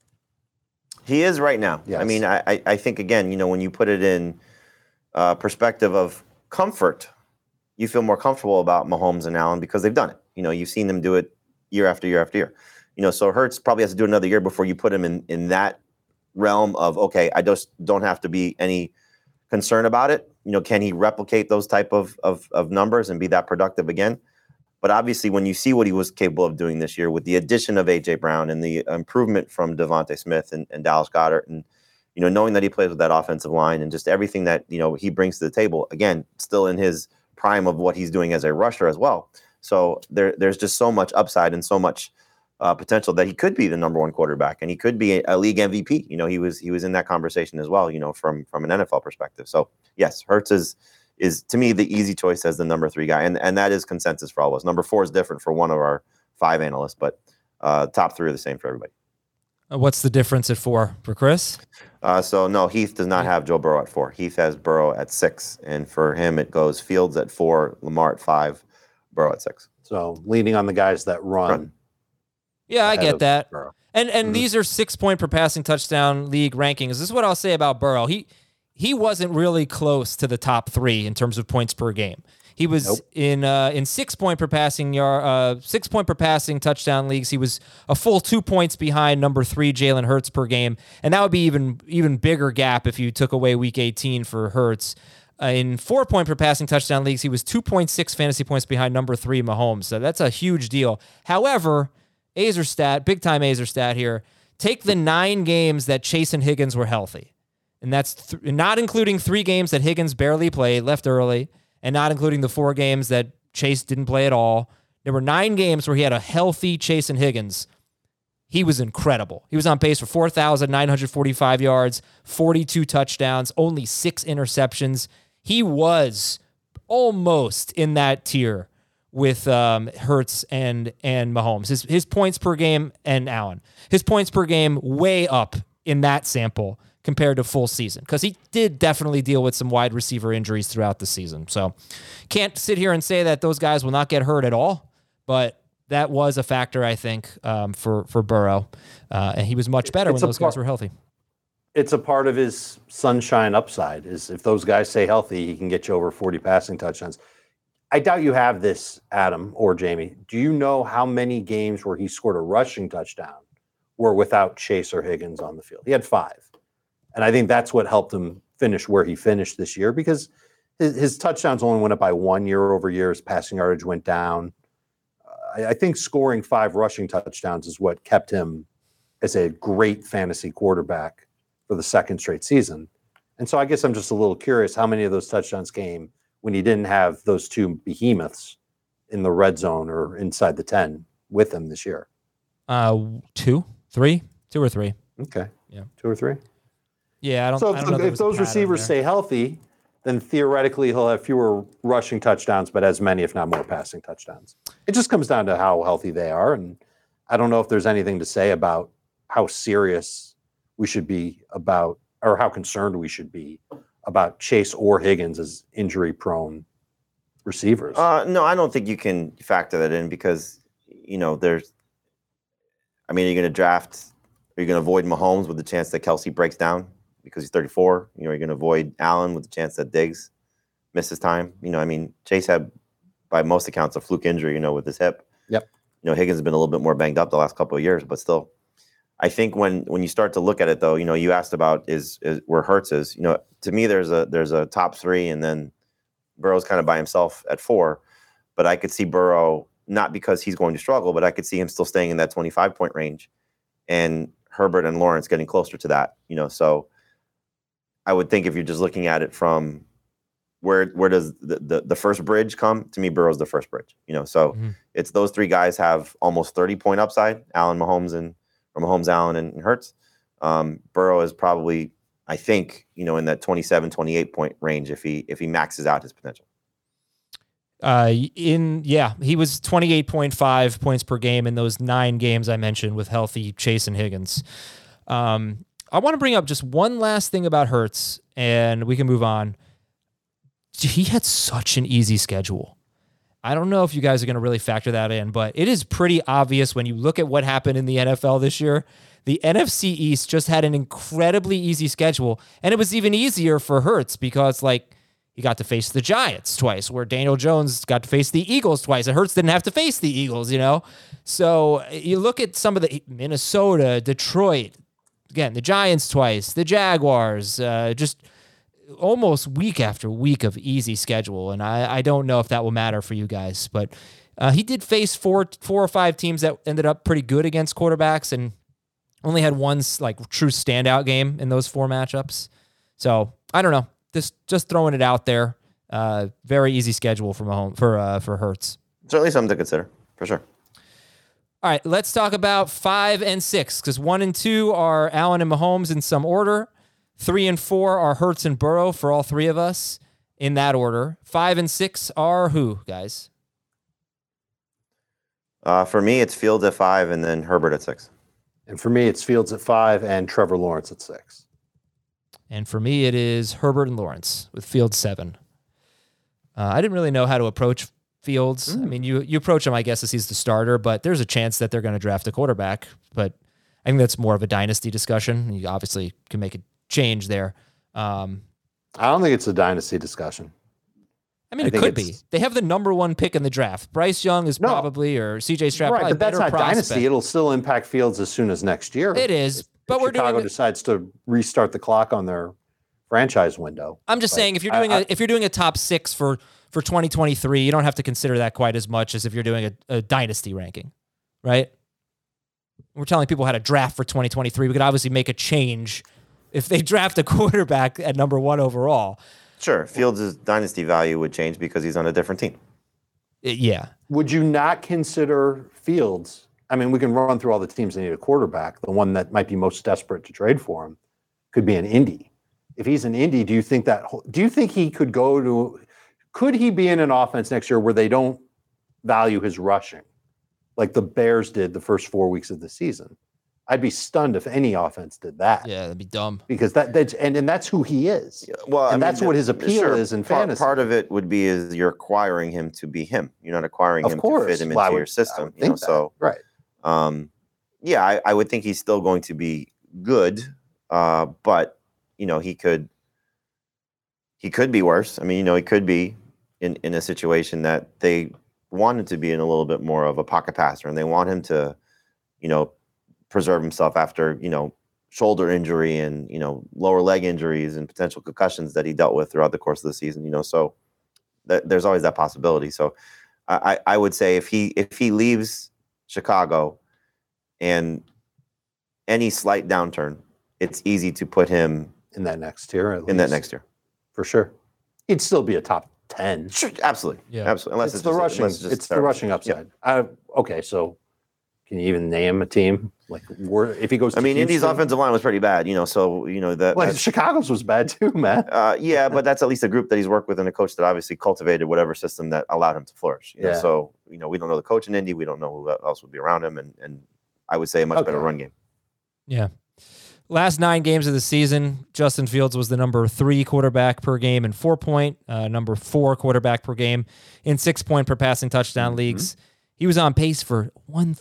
Speaker 5: He is right now. Yes. I mean, I think, again, when you put it in perspective of comfort, you feel more comfortable about Mahomes and Allen because they've done it. You've seen them do it year after year after year. So Hurts probably has to do another year before you put him in that realm of, okay, I just don't have to be any concern about it. Can he replicate those type of numbers and be that productive again? But obviously, when you see what he was capable of doing this year with the addition of A.J. Brown and the improvement from Devontae Smith and Dallas Goedert, and knowing that he plays with that offensive line and just everything that he brings to the table, again, still in his prime of what he's doing as a rusher as well. So there's just so much upside and so much potential that he could be the number 1 quarterback and he could be a league MVP. He was in that conversation as well. From an NFL perspective. So yes, Hurts is to me the easy choice as the number 3 guy, and that is consensus for all of us. Number 4 is different for one of our 5 analysts, but top 3 are the same for everybody.
Speaker 1: What's the difference at 4 for Chris?
Speaker 5: So no, Heath does not have Joe Burrow at 4. Heath has Burrow at 6, and for him it goes Fields at 4, Lamar at 5, Burrow at 6.
Speaker 4: So leaning on the guys that run.
Speaker 1: Yeah, I get that. Burrow. And these are 6-point per passing touchdown league rankings. This is what I'll say about Burrow. He wasn't really close to the top 3 in terms of points per game. He was in 6-point per passing 6-point per passing touchdown leagues. He was a full 2 points behind number 3 Jalen Hurts per game, and that would be even bigger gap if you took away week 18 for Hurts. In 4-point per passing touchdown leagues, he was 2.6 fantasy points behind number 3 Mahomes. So that's a huge deal. However, Azer stat, big time Azer stat here. Take the 9 games that Chase and Higgins were healthy, and that's not including 3 games that Higgins barely played, left early, and not including the 4 games that Chase didn't play at all. There were 9 games where he had a healthy Chase and Higgins. He was incredible. He was on pace for 4,945 yards, 42 touchdowns, only 6 interceptions. He was almost in that tier with Hurts and Mahomes. His points per game and Allen. His points per game way up in that sample compared to full season, because he did definitely deal with some wide receiver injuries throughout the season. So can't sit here and say that those guys will not get hurt at all, but that was a factor, I think, for Burrow. And he was much better when those guys were healthy.
Speaker 4: It's a part of his sunshine upside, is if those guys stay healthy, he can get you over 40 passing touchdowns. I doubt you have this, Adam or Jamie. Do you know how many games where he scored a rushing touchdown were without Chase or Higgins on the field? He had 5. And I think that's what helped him finish where he finished this year, because his touchdowns only went up by 1 year over year. His passing yardage went down. I think scoring 5 rushing touchdowns is what kept him as a great fantasy quarterback for the 2nd straight season. And so I guess I'm just a little curious how many of those touchdowns came when he didn't have those 2 behemoths in the red zone or inside the 10 with him this year.
Speaker 1: 2 or 3.
Speaker 4: Okay.
Speaker 1: Yeah.
Speaker 4: 2 or 3.
Speaker 1: Yeah, I don't know.
Speaker 4: If those receivers stay healthy, then theoretically he'll have fewer rushing touchdowns, but as many, if not more, passing touchdowns. It just comes down to how healthy they are. And I don't know if there's anything to say about how serious we should be about, or how concerned we should be about Chase or Higgins as injury-prone receivers.
Speaker 5: No, I don't think you can factor that in because, are you going to draft, are you going to avoid Mahomes with the chance that Kelsey breaks down because he's 34? You're going to avoid Allen with the chance that Diggs misses time. Chase had, by most accounts, a fluke injury, with his hip.
Speaker 4: Yep.
Speaker 5: Higgins has been a little bit more banged up the last couple of years, but still. I think when you start to look at it, though, you asked about is where Hurts is. To me, there's a top three, and then Burrow's kind of by himself at 4. But I could see Burrow, not because he's going to struggle, but I could see him still staying in that 25-point range, and Herbert and Lawrence getting closer to that. So I would think if you're just looking at it from where does the first bridge come? To me, Burrow's the first bridge. So it's those three guys have almost 30-point upside: Mahomes, Allen, and Hurts. Burrow is probably, I think, in that 27, 28-point range if he maxes out his potential.
Speaker 1: He was 28.5 points per game in those 9 games I mentioned with healthy Chase and Higgins. I want to bring up just one last thing about Hurts, and we can move on. He had such an easy schedule. I don't know if you guys are going to really factor that in, but it is pretty obvious when you look at what happened in the NFL this year. The NFC East just had an incredibly easy schedule, and it was even easier for Hurts because, he got to face the Giants twice, where Daniel Jones got to face the Eagles twice, and Hurts didn't have to face the Eagles, So you look at some of the Minnesota, Detroit, again, the Giants twice, the Jaguars, just almost week after week of easy schedule, and I don't know if that will matter for you guys, but he did face four or five teams that ended up pretty good against quarterbacks, and only had one true standout game in those 4 matchups. So I don't know, just throwing it out there. Very easy schedule for Hurts. Certainly
Speaker 5: something to consider for sure.
Speaker 1: All right, let's talk about 5 and 6 because 1 and 2 are Allen and Mahomes in some order. 3 and 4 are Hurts and Burrow for all 3 of us in that order. 5 and 6 are who, guys?
Speaker 5: For me, it's Fields at 5 and then Herbert at 6.
Speaker 4: And for me, it's Fields at 5 and Trevor Lawrence at 6.
Speaker 1: And for me, it is Herbert and Lawrence with Fields 7. I didn't really know how to approach Fields. I mean, you approach him, I guess, as he's the starter, but there's a chance that they're going to draft a quarterback. But I think that's more of a dynasty discussion. You obviously can make a change there.
Speaker 4: I don't think it's a dynasty discussion.
Speaker 1: I mean, it could be. They have the number 1 pick in the draft. Bryce Young is probably, or CJ Stroud,
Speaker 4: right? But that's not
Speaker 1: prospect.
Speaker 4: Dynasty. It'll still impact Fields as soon as next year.
Speaker 1: It is, but
Speaker 4: Chicago decides to restart the clock on their franchise window.
Speaker 1: I'm just saying, if you're doing a top 6 for 2023, you don't have to consider that quite as much as if you're doing a dynasty ranking, right? We're telling people how to draft for 2023. We could obviously make a change if they draft a quarterback at number 1 overall.
Speaker 5: Sure, Fields' dynasty value would change because he's on a different team.
Speaker 1: Yeah.
Speaker 4: Would you not consider Fields? I mean, we can run through all the teams that need a quarterback. The one that might be most desperate to trade for him could be an Indy. If he's an Indy, do you think he could could he be in an offense next year where they don't value his rushing like the Bears did the first 4 weeks of the season? I'd be stunned if any offense did that.
Speaker 1: Yeah, that'd be dumb.
Speaker 4: Because that's who he is.
Speaker 5: Yeah, well,
Speaker 4: that's what his appeal is in fantasy.
Speaker 5: Part of it would be is you're acquiring him to be him. You're not acquiring him to fit him into your system.
Speaker 4: Right.
Speaker 5: Yeah, I would think he's still going to be good, but he could be worse. I mean, he could be in a situation that they wanted to be in a little bit more of a pocket passer, and they want him to, preserve himself after, shoulder injury and, lower leg injuries and potential concussions that he dealt with throughout the course of the season, so there's always that possibility. So I would say if he leaves Chicago and any slight downturn, it's easy to put him
Speaker 4: in that next tier.
Speaker 5: That next year.
Speaker 4: For sure. He'd still be a top 10.
Speaker 5: Sure, absolutely.
Speaker 1: Yeah.
Speaker 5: Absolutely. Unless
Speaker 4: it's the rushing. It's the rushing upside. Yeah. Okay, so can you even name a team? If he goes to Houston?
Speaker 5: Indy's offensive line was pretty bad, so that.
Speaker 4: Well, Chicago's was bad too, man.
Speaker 5: Yeah, but that's at least a group that he's worked with and a coach that obviously cultivated whatever system that allowed him to flourish. You know? So, we don't know the coach in Indy. We don't know who else would be around him. And I would say a much better run game.
Speaker 1: Yeah. Last 9 games of the season, Justin Fields was the number 3 quarterback per game in 4-point, number 4 quarterback per game in 6-point per passing touchdown leagues. He was on pace for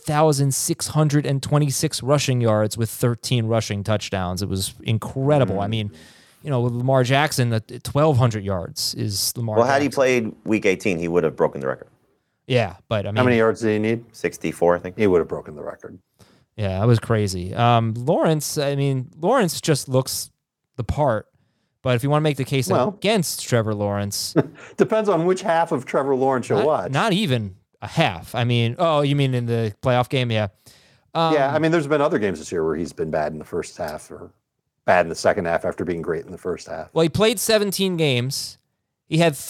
Speaker 1: 1,626 rushing yards with 13 rushing touchdowns. It was incredible. I mean, with Lamar Jackson, 1,200 yards is Lamar
Speaker 5: Well,
Speaker 1: Jackson.
Speaker 5: had he played week 18, he would have broken the record.
Speaker 1: Yeah, but I mean,
Speaker 4: how many yards did he need?
Speaker 5: 64, I think.
Speaker 4: He would have broken the record.
Speaker 1: Yeah, that was crazy. Lawrence just looks the part. But if you want to make the case against Trevor Lawrence,
Speaker 4: depends on which half of Trevor Lawrence you watch.
Speaker 1: Not even a half. I mean, you mean in the playoff game? Yeah.
Speaker 4: Yeah, I mean, there's been other games this year where he's been bad in the first half or bad in the second half after being great in the first half.
Speaker 1: Well, he played 17 games. He had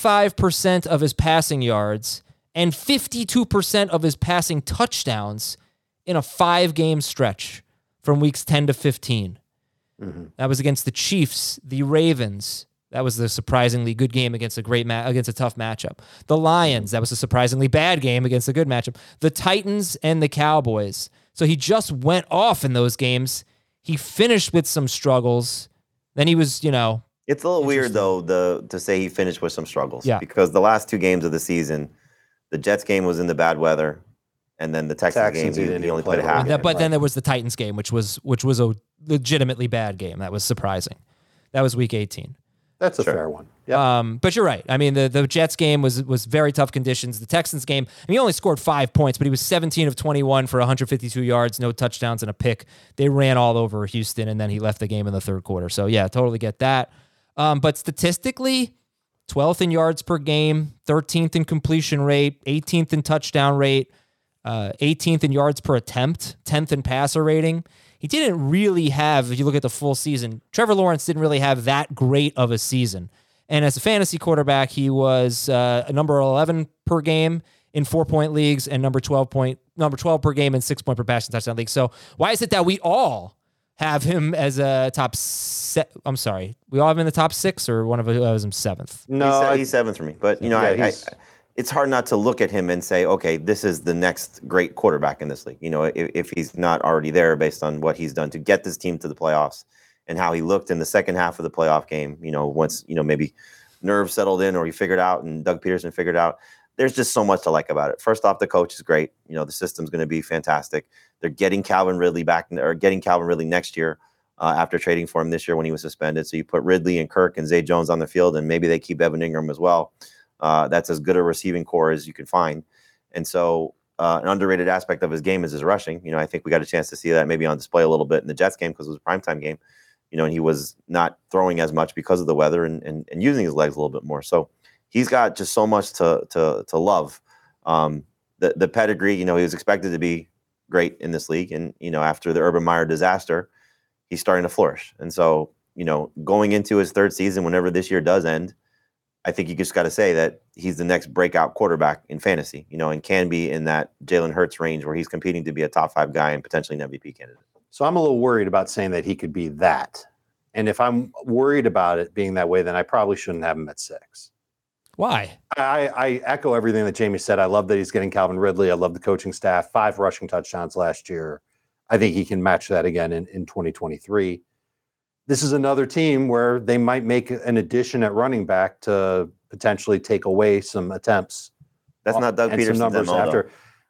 Speaker 1: 35% of his passing yards and 52% of his passing touchdowns in a 5-game stretch from weeks 10 to 15. Mm-hmm. That was against the Chiefs, the Ravens. That was the surprisingly good game against against a tough matchup. The Lions, that was a surprisingly bad game against a good matchup. The Titans and the Cowboys. So he just went off in those games. He finished with some struggles. Then he was,
Speaker 5: It's a little weird, though, to say he finished with some struggles. Yeah. Because the last 2 games of the season, the Jets game was in the bad weather. And then the Texans game, he only played a half.
Speaker 1: But then there was the Titans game, which was a legitimately bad game. That was surprising. That was week 18.
Speaker 4: That's a fair one. Yeah.
Speaker 1: But you're right. I mean, the Jets game was very tough conditions. The Texans game, he only scored 5 points, but he was 17 of 21 for 152 yards, no touchdowns and a pick. They ran all over Houston, and then he left the game in the third quarter. So yeah, totally get that. But statistically, 12th in yards per game, 13th in completion rate, 18th in touchdown rate, 18th in yards per attempt, 10th in passer rating. He didn't really have, if you look at the full season, Trevor Lawrence didn't really have that great of a season. And as a fantasy quarterback, he was number 11 per game in 4-point leagues and number 12 per game in 6-point per passing touchdown leagues. So why is it that we all have him as a I'm sorry, we all have him in the top 6, or one of us him 7th?
Speaker 5: No, he's 7th for me. But it's hard not to look at him and say, okay, this is the next great quarterback in this league. If he's not already there based on what he's done to get this team to the playoffs and how he looked in the second half of the playoff game, once, maybe nerves settled in or he figured out and Doug Peterson figured out. There's just so much to like about it. First off, the coach is great. The system's going to be fantastic. They're getting Calvin Ridley next year after trading for him this year when he was suspended. So you put Ridley and Kirk and Zay Jones on the field, and maybe they keep Evan Ingram as well. That's as good a receiving core as you can find. And so an underrated aspect of his game is his rushing. I think we got a chance to see that maybe on display a little bit in the Jets game because it was a primetime game, and he was not throwing as much because of the weather and using his legs a little bit more. So he's got just so much to love. The pedigree, he was expected to be great in this league. And, after the Urban Meyer disaster, he's starting to flourish. And so, going into his 3rd season, whenever this year does end, I think you just got to say that he's the next breakout quarterback in fantasy, and can be in that Jalen Hurts range where he's competing to be a top 5 guy and potentially an MVP candidate.
Speaker 4: So I'm a little worried about saying that he could be that. And if I'm worried about it being that way, then I probably shouldn't have him at 6.
Speaker 1: Why?
Speaker 4: I echo everything that Jamie said. I love that he's getting Calvin Ridley. I love the coaching staff. 5 rushing touchdowns last year. I think he can match that again in 2023. This is another team where they might make an addition at running back to potentially take away some attempts.
Speaker 5: That's not Doug Peterson's numbers after.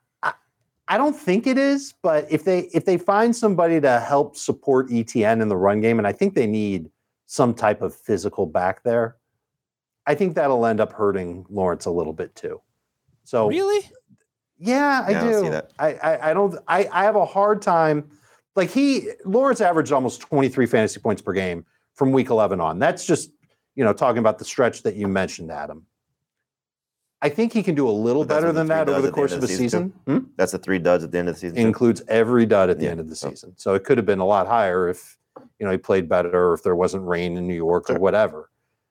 Speaker 4: I don't think it is, but if they find somebody to help support ETN in the run game, and I think they need some type of physical back there, I think that'll end up hurting Lawrence a little bit too. So
Speaker 1: really,
Speaker 4: yeah, I do.
Speaker 5: I see that.
Speaker 4: I don't. I have a hard time. Like Lawrence averaged almost 23 fantasy points per game from week 11 on. That's just, talking about the stretch that you mentioned, Adam. I think he can do a little better than that over the course of a season.
Speaker 5: That's the 3 duds at the end of the season.
Speaker 4: Includes every dud at the end of the season. So it could have been a lot higher if, he played better or if there wasn't rain in New York or whatever.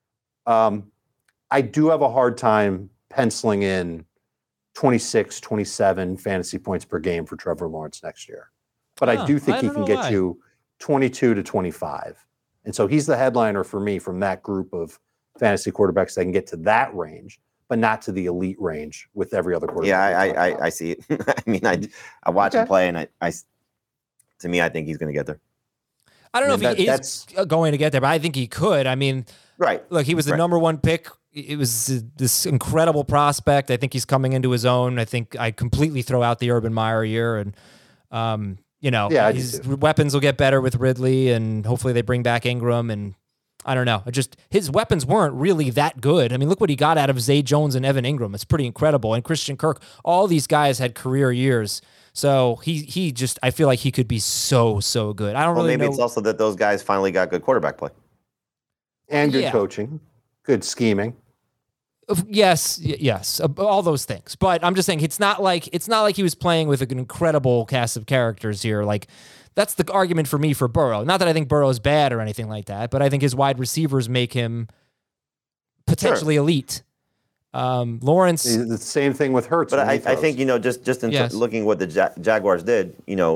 Speaker 4: I do have a hard time penciling in 26, 27 fantasy points per game for Trevor Lawrence next year. But I do think he can get you 22 to 25. And so he's the headliner for me from that group of fantasy quarterbacks that can get to that range, but not to the elite range with every other quarterback.
Speaker 5: Yeah, I see it. I mean, I watch him play, and I to me, I think he's going to get there.
Speaker 1: I don't know if he is going to get there, but I think he could. I mean,
Speaker 5: right.
Speaker 1: Look, he was the number one pick. It was this incredible prospect. I think he's coming into his own. I think I completely throw out the Urban Meyer year, and his weapons will get better with Ridley, and hopefully they bring back Ingram. And I don't know. His weapons weren't really that good. I mean, look what he got out of Zay Jones and Evan Ingram. It's pretty incredible. And Christian Kirk. All these guys had career years. So he just, I feel like he could be so good. I don't really know.
Speaker 5: Maybe it's also that those guys finally got good quarterback play.
Speaker 4: And good coaching, good scheming.
Speaker 1: Yes, all those things. But I'm just saying it's not like he was playing with an incredible cast of characters here. Like, that's the argument for me for Burrow. Not that I think Burrow is bad or anything like that, but I think his wide receivers make him potentially elite. Lawrence,
Speaker 4: the same thing with Hurts.
Speaker 5: But I think just in looking what the Jaguars did,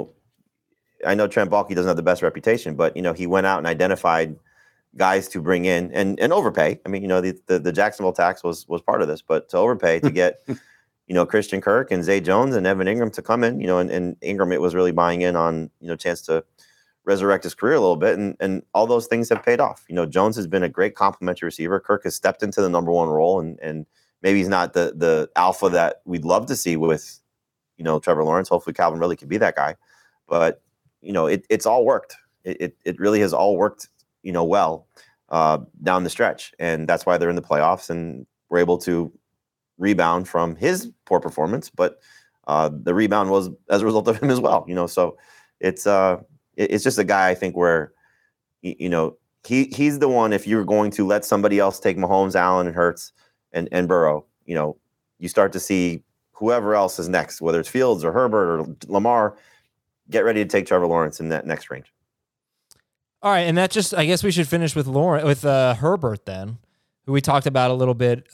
Speaker 5: I know Trent Baalke doesn't have the best reputation, but he went out and identified guys to bring in and overpay. I mean, the Jacksonville tax was part of this, but to overpay to get Christian Kirk and Zay Jones and Evan Ingram to come in, and Ingram, it was really buying in on chance to resurrect his career a little bit, and all those things have paid off. Jones has been a great complementary receiver. Kirk has stepped into the number one role, and maybe he's not the alpha that we'd love to see with, Trevor Lawrence. Hopefully Calvin Ridley could be that guy. But, it's all worked. It really has all worked, well down the stretch. And that's why they're in the playoffs and we're able to rebound from his poor performance. But the rebound was as a result of him as well. So it's just a guy, I think, where, he's the one, if you're going to let somebody else take Mahomes, Allen, and Hurts, and Burrow, you start to see whoever else is next, whether it's Fields or Herbert or Lamar, get ready to take Trevor Lawrence in that next range.
Speaker 1: All right, and I guess we should finish with Herbert then, who we talked about a little bit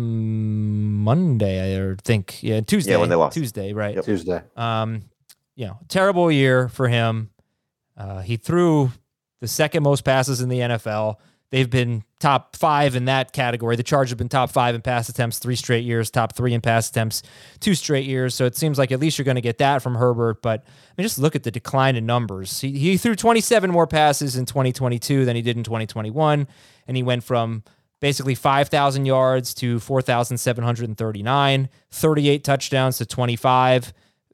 Speaker 1: Monday, I think. Yeah, Tuesday.
Speaker 5: Yeah, when they lost.
Speaker 1: Tuesday, right?
Speaker 4: Yep. Tuesday.
Speaker 1: Terrible year for him. He threw the second most passes in the NFL. They've been top 5 in that category. The Chargers have been top 5 in pass attempts 3 straight years, top 3 in pass attempts 2 straight years. So it seems like at least you're going to get that from Herbert. But just look at the decline in numbers. He threw 27 more passes in 2022 than he did in 2021. And he went from basically 5,000 yards to 4,739, 38 touchdowns to 25,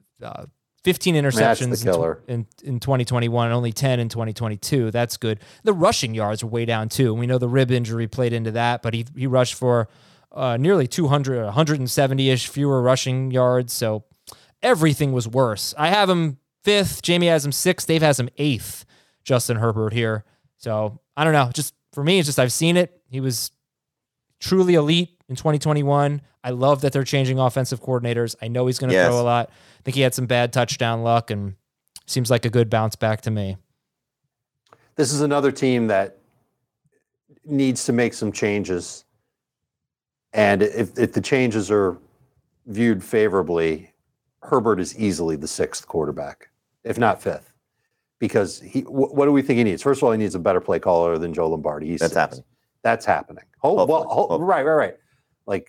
Speaker 1: 15 interceptions in 2021, only 10 in 2022. That's good. The rushing yards are way down too. We know the rib injury played into that, but he rushed for nearly 200, 170-ish fewer rushing yards. So everything was worse. I have him 5th. Jamie has him 6th. Dave has him 8th. Justin Herbert here. So I don't know. Just for me, it's just I've seen it. He was truly elite in 2021. I love that they're changing offensive coordinators. I know he's going to throw a lot. I think he had some bad touchdown luck and seems like a good bounce back to me.
Speaker 4: This is another team that needs to make some changes. And if the changes are viewed favorably, Herbert is easily the 6th quarterback, if not 5th. Because what do we think he needs? First of all, he needs a better play caller than Joe Lombardi.
Speaker 5: That's happening.
Speaker 4: That's happening. Right. Like,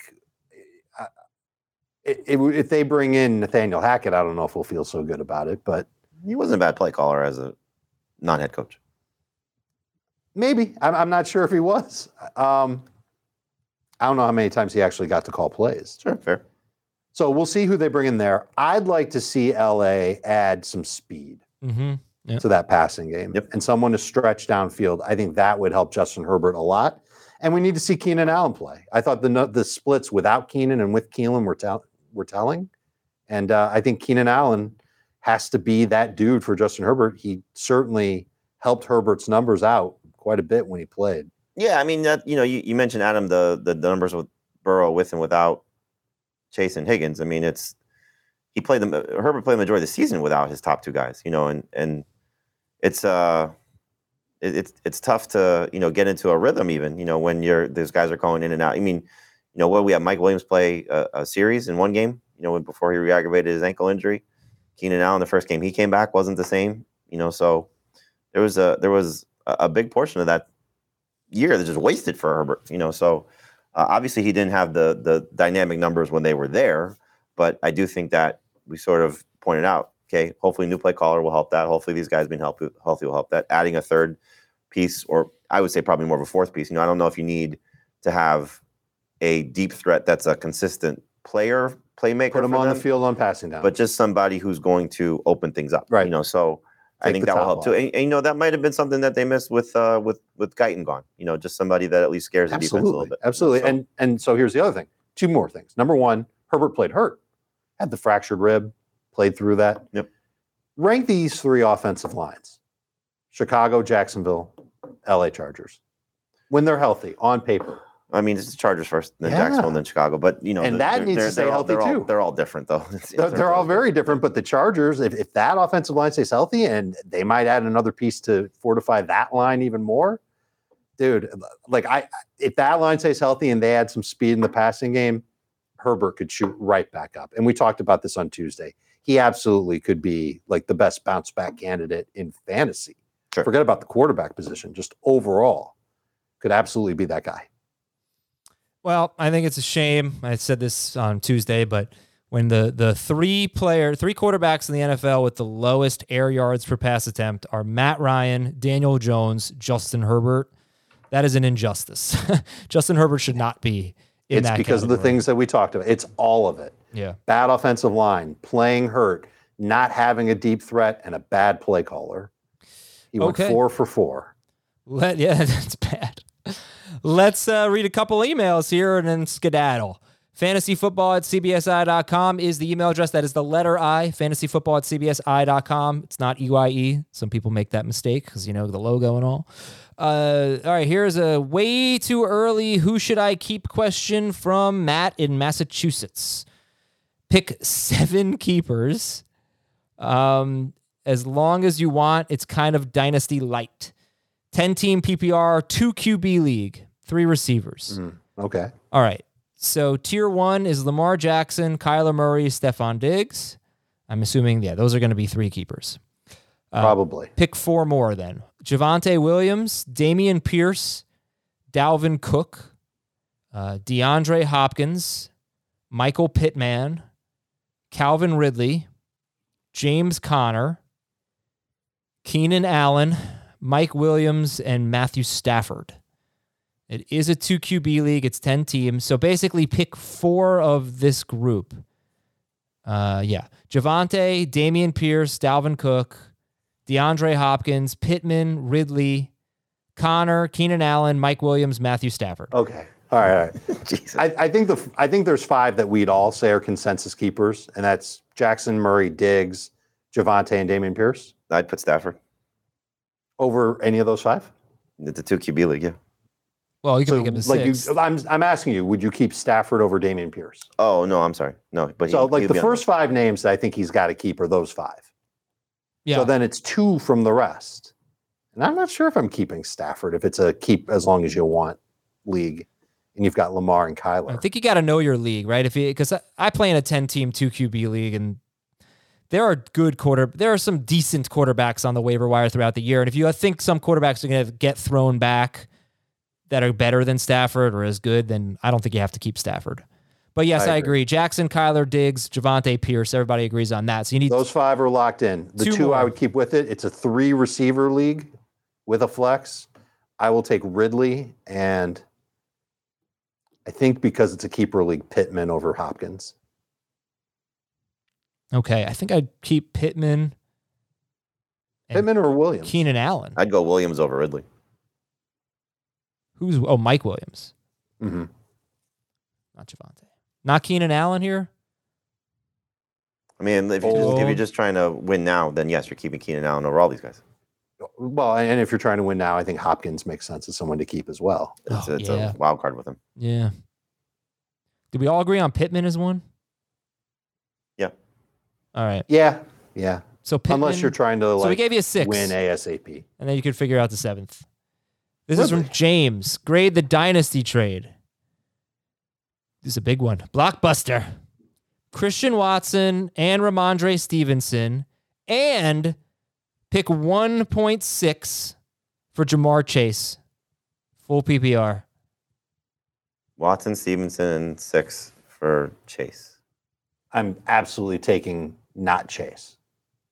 Speaker 4: if they bring in Nathaniel Hackett, I don't know if we'll feel so good about it, but
Speaker 5: he wasn't a bad play caller as a non-head coach.
Speaker 4: Maybe. I'm not sure if he was. I don't know how many times he actually got to call plays.
Speaker 5: Sure, fair.
Speaker 4: So we'll see who they bring in there. I'd like to see LA add some speed to that passing game and someone to stretch downfield. I think that would help Justin Herbert a lot. And we need to see Keenan Allen play. I thought the splits without Keenan and with Keelan were telling. And I think Keenan Allen has to be that dude for Justin Herbert. He certainly helped Herbert's numbers out quite a bit when he played.
Speaker 5: Yeah, I mean, you mentioned, Adam, the numbers with Burrow with and without Chase and Higgins. I mean, Herbert played the majority of the season without his top 2 guys, and it's tough to, get into a rhythm even, when those guys are going in and out. I mean, we have Mike Williams play a series in one game, before he re-aggravated his ankle injury. Keenan Allen, the first game he came back, wasn't the same, so there was a big portion of that year that just wasted for Herbert, so obviously he didn't have the dynamic numbers when they were there, but I do think that we sort of pointed out, Okay, hopefully new play caller will help that. Hopefully these guys being healthy will help that. Adding a third piece, or I would say probably more of a fourth piece. I don't know if you need to have a deep threat that's a consistent playmaker.
Speaker 4: Put them on the field on passing down.
Speaker 5: But just somebody who's going to open things up.
Speaker 4: Right.
Speaker 5: So I think that will help too. And that might have been something that they missed with Guyton gone. Just somebody that at least scares the defense a little bit.
Speaker 4: Absolutely. And so here's the other thing. Two more things. Number one, Herbert played hurt, had the fractured rib, played through that.
Speaker 5: Yep.
Speaker 4: Rank these three offensive lines: Chicago, Jacksonville, LA Chargers. When they're healthy, on paper.
Speaker 5: I mean, it's the Chargers first, then Jacksonville, then Chicago. But
Speaker 4: and that needs to stay healthy too.
Speaker 5: They're all different, though.
Speaker 4: They're all very different. But the Chargers, if that offensive line stays healthy, and they might add another piece to fortify that line even more, dude. If that line stays healthy and they add some speed in the passing game, Herbert could shoot right back up. And we talked about this on Tuesday. He absolutely could be like the best bounce back candidate in fantasy.
Speaker 5: Sure.
Speaker 4: Forget about the quarterback position. Just overall, could absolutely be that guy.
Speaker 1: Well, I think it's a shame. I said this on Tuesday, but when the three quarterbacks in the NFL with the lowest air yards per pass attempt are Matt Ryan, Daniel Jones, Justin Herbert, that is an injustice. Justin Herbert should not be in that
Speaker 4: It's because of the things that we talked about. It's all of it.
Speaker 1: Yeah. Bad
Speaker 4: offensive line, playing hurt, not having a deep threat, and a bad play caller. He went 4 for 4.
Speaker 1: That's bad. Let's read a couple emails here and then skedaddle. Fantasyfootball@cbsi.com is the email address. That is the letter I, fantasyfootball@cbsi.com. It's not EYE. Some people make that mistake because, the logo and all. All right, here's a way too early who should I keep question from Matt in Massachusetts. Pick 7 keepers. As long as you want, it's kind of dynasty light. 10-team PPR, 2 QB league, 3 receivers.
Speaker 4: Okay.
Speaker 1: All right. So tier 1 is Lamar Jackson, Kyler Murray, Stephon Diggs. I'm assuming, those are going to be 3 keepers.
Speaker 4: Probably.
Speaker 1: Pick 4 more then. Javonte Williams, Damian Pierce, Dalvin Cook, DeAndre Hopkins, Michael Pittman, Calvin Ridley, James Conner, Keenan Allen, Mike Williams, and Matthew Stafford. It is a 2 QB league. It's 10 teams. So basically pick 4 of this group. Javonte, Damian Pierce, Dalvin Cook, DeAndre Hopkins, Pittman, Ridley, Connor, Keenan Allen, Mike Williams, Matthew Stafford.
Speaker 4: Okay. All right. I think there's 5 that we'd all say are consensus keepers, and that's Jackson, Murray, Diggs, Javonte, and Damian Pierce.
Speaker 5: I'd put Stafford
Speaker 4: over any of those 5.
Speaker 5: The 2 QB league, yeah.
Speaker 1: Well, you can make him a 6.
Speaker 4: I'm asking you, would you keep Stafford over Damian Pierce?
Speaker 5: Oh no, I'm sorry, no. But
Speaker 4: the first 5 names that I think he's got to keep are those 5.
Speaker 1: Yeah.
Speaker 4: So then it's 2 from the rest, and I'm not sure if I'm keeping Stafford if it's a keep as long as you want league, and you've got Lamar and Kyler.
Speaker 1: I think you got to know your league, right? Because I play in a 10-team 2 QB league, and there are some decent quarterbacks on the waiver wire throughout the year. And if you think some quarterbacks are going to get thrown back that are better than Stafford or as good, then I don't think you have to keep Stafford. But yes, I agree. Jackson, Kyler, Diggs, Javonte, Pierce, everybody agrees on that. So you need
Speaker 4: those 5 are locked in. The 2 I would keep with it. It's a 3 receiver league with a flex. I will take Ridley, and I think because it's a keeper league, Pittman over Hopkins.
Speaker 1: Okay, I think I'd keep Pittman.
Speaker 4: Pittman or Williams?
Speaker 1: Keenan Allen.
Speaker 5: I'd go Williams over Ridley.
Speaker 1: Mike Williams.
Speaker 4: Mm-hmm.
Speaker 1: Not Javonte. Not Keenan Allen here?
Speaker 5: I mean, if you're just trying to win now, then yes, you're keeping Keenan Allen over all these guys.
Speaker 4: Well, and if you're trying to win now, I think Hopkins makes sense as someone to keep as well.
Speaker 5: It's a wild card with him.
Speaker 1: Yeah. Did we all agree on Pittman as one?
Speaker 5: Yeah.
Speaker 1: All right.
Speaker 4: Yeah.
Speaker 1: So Pittman,
Speaker 4: unless you're trying to
Speaker 1: so we gave you a 6.
Speaker 4: Win ASAP.
Speaker 1: And then you could figure out the 7th. This is from James. Grade the dynasty trade. This is a big one. Blockbuster. Christian Watson and Ramondre Stevenson, and pick 1.6 for Jamar Chase. Full PPR.
Speaker 5: Watson, Stevenson, 6 for Chase.
Speaker 4: I'm absolutely taking not Chase.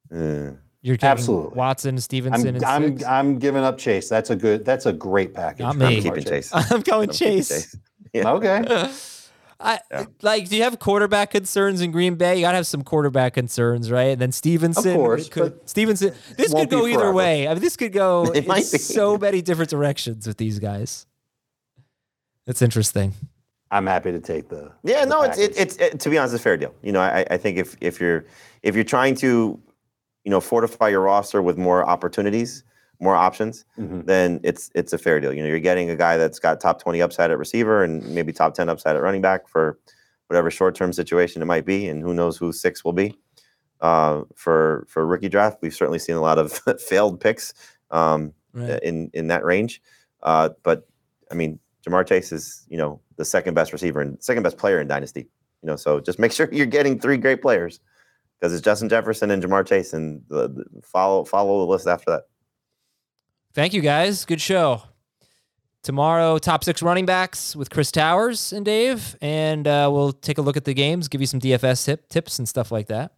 Speaker 1: You're taking
Speaker 4: Absolutely.
Speaker 1: Watson, Stevenson, and six?
Speaker 4: I'm giving up Chase. That's a great package.
Speaker 1: Not me.
Speaker 5: I'm keeping Chase.
Speaker 1: I'm going Chase.
Speaker 5: Yeah.
Speaker 4: Okay.
Speaker 1: Do you have quarterback concerns in Green Bay? You got to have some quarterback concerns, right? And then Stevenson.
Speaker 4: Of course.
Speaker 1: Stevenson. This could go either way. I mean, this could go
Speaker 5: It might be.
Speaker 1: so many different directions with these guys. It's interesting.
Speaker 4: I'm happy to take the.
Speaker 5: Yeah,
Speaker 4: the
Speaker 5: no,
Speaker 4: package.
Speaker 5: it's to be honest, it's a fair deal. I think if you're trying to, fortify your roster with more opportunities, more options, then it's a fair deal. You're getting a guy that's got top 20 upside at receiver and maybe top 10 upside at running back for whatever short-term situation it might be, and who knows who 6 will be. For rookie draft, we've certainly seen a lot of failed picks in that range. But I mean, Jamar Chase is, the second best receiver and second best player in Dynasty. So just make sure you're getting 3 great players, because it's Justin Jefferson and Jamar Chase, and follow the list after that.
Speaker 1: Thank you, guys. Good show. Tomorrow, top 6 running backs with Chris Towers and Dave, and we'll take a look at the games, give you some DFS tips and stuff like that.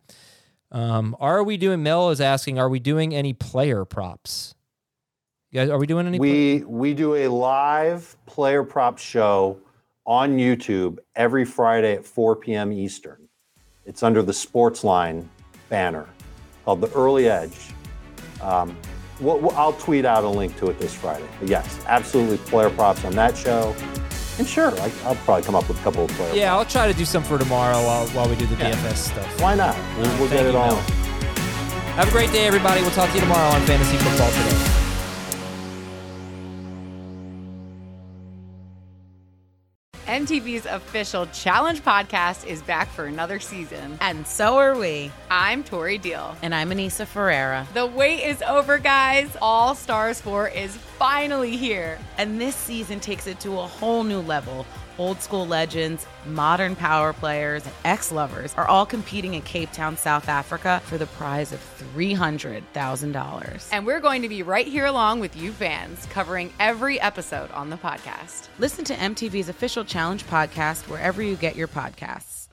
Speaker 1: Mel is asking, are we doing any player props? You guys, are we doing any?
Speaker 4: We do a live player prop show on YouTube every Friday at 4 p.m. Eastern. It's under the Sportsline banner called The Early Edge. I'll tweet out a link to it this Friday. But yes, absolutely player props on that show. And sure, I'll probably come up with a couple of player props.
Speaker 1: I'll try to do some for tomorrow while we do the DFS stuff.
Speaker 4: Why not? We'll get it all.
Speaker 1: Have a great day, everybody. We'll talk to you tomorrow on Fantasy Football Today.
Speaker 8: MTV's official Challenge podcast is back for another season.
Speaker 9: And so are we.
Speaker 8: I'm Tori Deal.
Speaker 9: And I'm Anissa Ferreira.
Speaker 8: The wait is over, guys. All Stars 4 is finally here.
Speaker 9: And this season takes it to a whole new level. Old school legends, modern power players, and ex-lovers are all competing in Cape Town, South Africa for the prize of $300,000.
Speaker 8: And we're going to be right here along with you fans, covering every episode on the podcast.
Speaker 9: Listen to MTV's official Challenge podcast wherever you get your podcasts.